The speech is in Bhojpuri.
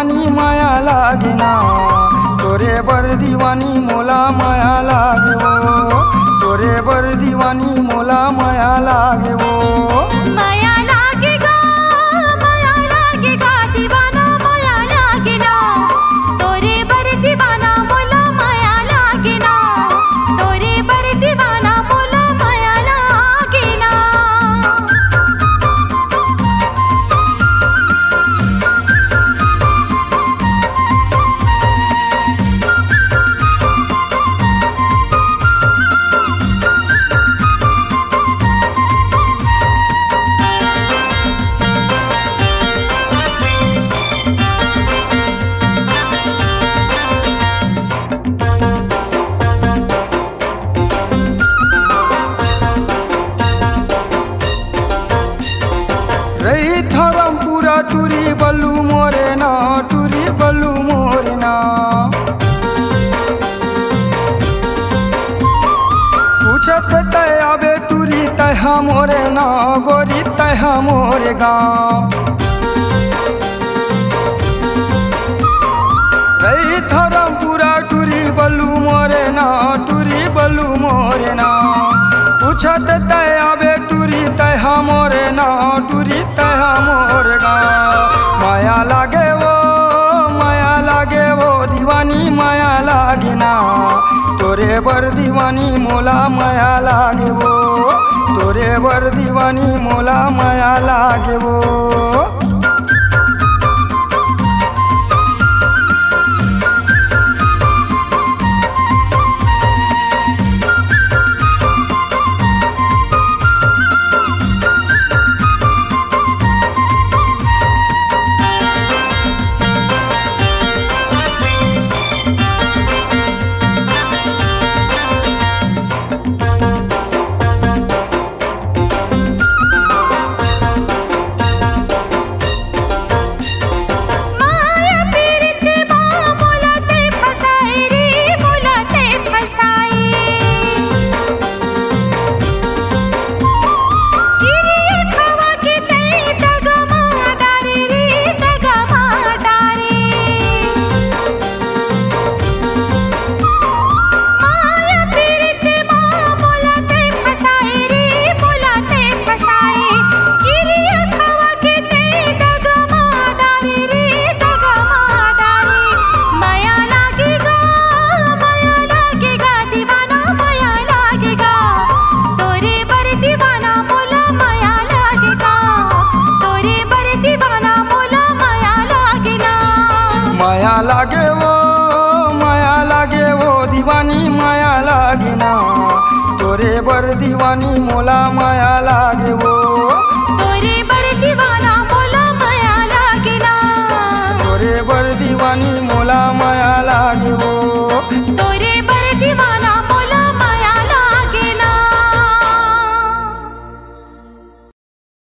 दीवानी माया लागे ना, तोरे बर दीवानी मोला माया लागे वो, तोरे बर दीवानी मोला माया लागे वो। माया लागेगा दीवाना माया लागे ना, तोरे बर दीवाना मोला माया लागे ना, तोरे बर दीवाना मोला माया लागे ना। रही थरम पूरा टूरी बल्लू मोरे ना, टूरी बल्लू मोरे ना। पूछत तय आबे टूरी तय मोरे ना, गोरी तय मोरे गाँव। रही थरम पूरा टूरी बल्लू मोरे ना, टूरी बल्लू मोरे ना। पूछत तय आबे टूरी तय मोरे ना, टूरी तय मोरे गाँव। माया लागे वो दीवानी माया लागे ना, तोरे बर दीवानी मोला माया लागे वो, तोरे बर दीवानी मोला माया लागे वो।